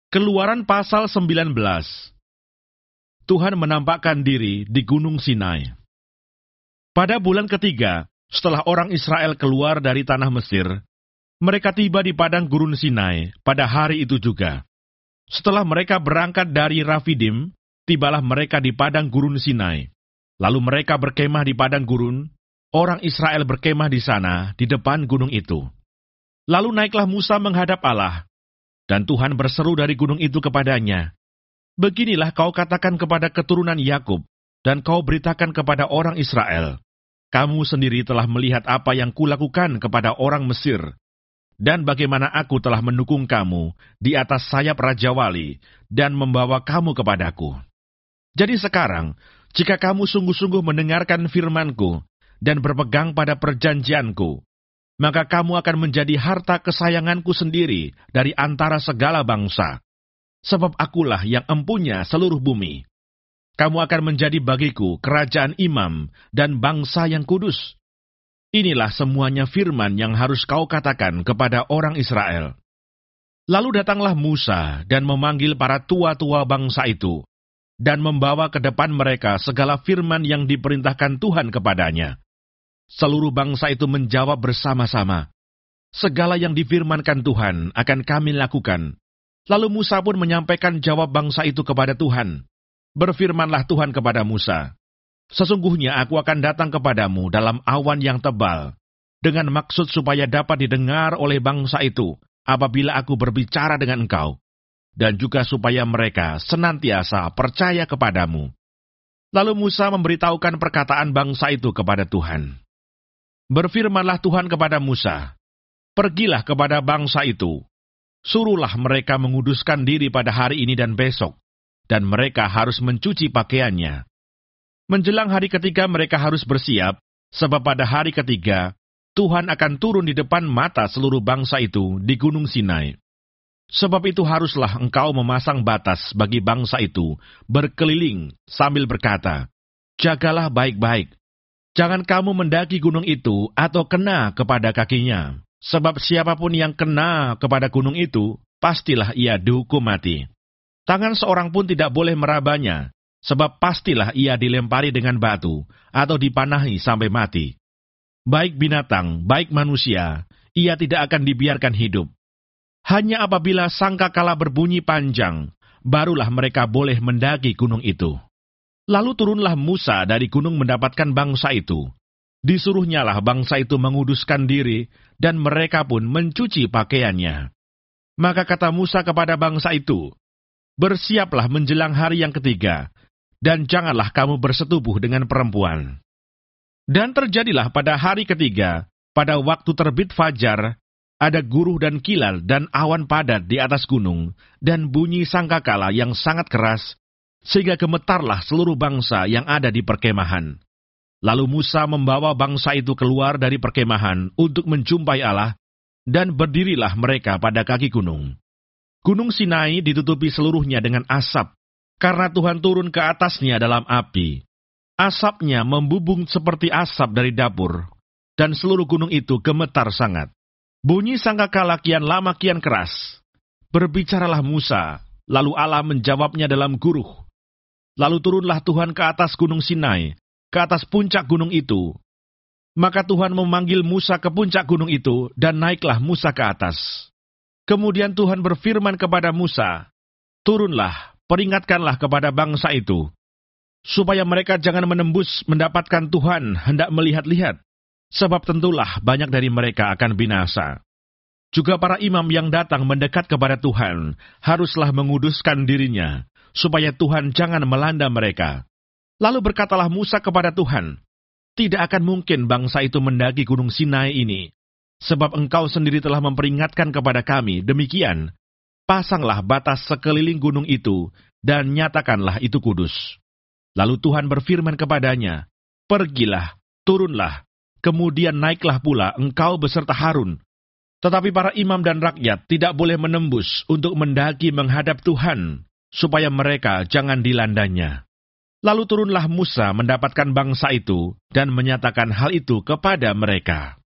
Keluaran pasal 19. Tuhan menampakkan diri di Gunung Sinai. Pada bulan ketiga, setelah orang Israel keluar dari tanah Mesir, mereka tiba di padang gurun Sinai pada hari itu juga. Setelah mereka berangkat dari Rafidim, tibalah mereka di padang gurun Sinai. Lalu mereka berkemah di padang gurun, orang Israel berkemah di sana, di depan gunung itu. Lalu naiklah Musa menghadap Allah, dan Tuhan berseru dari gunung itu kepadanya, "Beginilah kau katakan kepada keturunan Yakub, dan kau beritakan kepada orang Israel, kamu sendiri telah melihat apa yang kulakukan kepada orang Mesir, dan bagaimana aku telah mendukung kamu di atas sayap Raja Wali, dan membawa kamu kepadaku. Jadi sekarang, jika kamu sungguh-sungguh mendengarkan firman-Ku, dan berpegang pada perjanjian-Ku, maka kamu akan menjadi harta kesayangan-Ku sendiri dari antara segala bangsa. Sebab akulah yang empunya seluruh bumi. Kamu akan menjadi bagiku kerajaan imam dan bangsa yang kudus. Inilah semuanya firman yang harus kau katakan kepada orang Israel." Lalu datanglah Musa dan memanggil para tua-tua bangsa itu, dan membawa ke depan mereka segala firman yang diperintahkan Tuhan kepadanya. Seluruh bangsa itu menjawab bersama-sama, "Segala yang difirmankan Tuhan akan kami lakukan." Lalu Musa pun menyampaikan jawab bangsa itu kepada Tuhan. Berfirmanlah Tuhan kepada Musa, "Sesungguhnya aku akan datang kepadamu dalam awan yang tebal, dengan maksud supaya dapat didengar oleh bangsa itu apabila aku berbicara dengan engkau, dan juga supaya mereka senantiasa percaya kepadamu." Lalu Musa memberitahukan perkataan bangsa itu kepada Tuhan. Berfirmanlah Tuhan kepada Musa, "Pergilah kepada bangsa itu, suruhlah mereka menguduskan diri pada hari ini dan besok, dan mereka harus mencuci pakaiannya. Menjelang hari ketiga mereka harus bersiap, sebab pada hari ketiga, Tuhan akan turun di depan mata seluruh bangsa itu di Gunung Sinai. Sebab itu haruslah engkau memasang batas bagi bangsa itu, berkeliling sambil berkata, 'Jagalah baik-baik. Jangan kamu mendaki gunung itu atau kena kepada kakinya, sebab siapapun yang kena kepada gunung itu, pastilah ia dihukum mati. Tangan seorang pun tidak boleh merabanya, sebab pastilah ia dilempari dengan batu atau dipanahi sampai mati. Baik binatang, baik manusia, ia tidak akan dibiarkan hidup. Hanya apabila sangkakala berbunyi panjang, barulah mereka boleh mendaki gunung itu.' Lalu turunlah Musa dari gunung mendapatkan bangsa itu. Disuruhnyalah bangsa itu menguduskan diri, dan mereka pun mencuci pakaiannya. Maka kata Musa kepada bangsa itu, 'Bersiaplah menjelang hari yang ketiga, dan janganlah kamu bersetubuh dengan perempuan.' Dan terjadilah pada hari ketiga, pada waktu terbit fajar, ada guruh dan kilal dan awan padat di atas gunung, dan bunyi sangkakala yang sangat keras, sehingga gemetarlah seluruh bangsa yang ada di perkemahan. Lalu Musa membawa bangsa itu keluar dari perkemahan untuk menjumpai Allah, dan berdirilah mereka pada kaki gunung. Gunung Sinai ditutupi seluruhnya dengan asap, karena Tuhan turun ke atasnya dalam api. Asapnya membubung seperti asap dari dapur, dan seluruh gunung itu gemetar sangat. Bunyi sangkakala kian lama kian keras. Berbicaralah Musa, lalu Allah menjawabnya dalam guruh. Lalu turunlah Tuhan ke atas gunung Sinai, ke atas puncak gunung itu. Maka Tuhan memanggil Musa ke puncak gunung itu, dan naiklah Musa ke atas. Kemudian Tuhan berfirman kepada Musa, "Turunlah, peringatkanlah kepada bangsa itu, supaya mereka jangan menembus mendapatkan Tuhan hendak melihat-lihat, sebab tentulah banyak dari mereka akan binasa. Juga para imam yang datang mendekat kepada Tuhan, haruslah menguduskan dirinya, supaya Tuhan jangan melanda mereka." Lalu berkatalah Musa kepada Tuhan, "Tidak akan mungkin bangsa itu mendaki gunung Sinai ini, sebab engkau sendiri telah memperingatkan kepada kami, demikian, pasanglah batas sekeliling gunung itu, dan nyatakanlah itu kudus." Lalu Tuhan berfirman kepadanya, "Pergilah, turunlah, kemudian naiklah pula engkau beserta Harun. Tetapi para imam dan rakyat tidak boleh menembus untuk mendaki menghadap Tuhan, supaya mereka jangan dilandanya." Lalu turunlah Musa mendapatkan bangsa itu, dan menyatakan hal itu kepada mereka.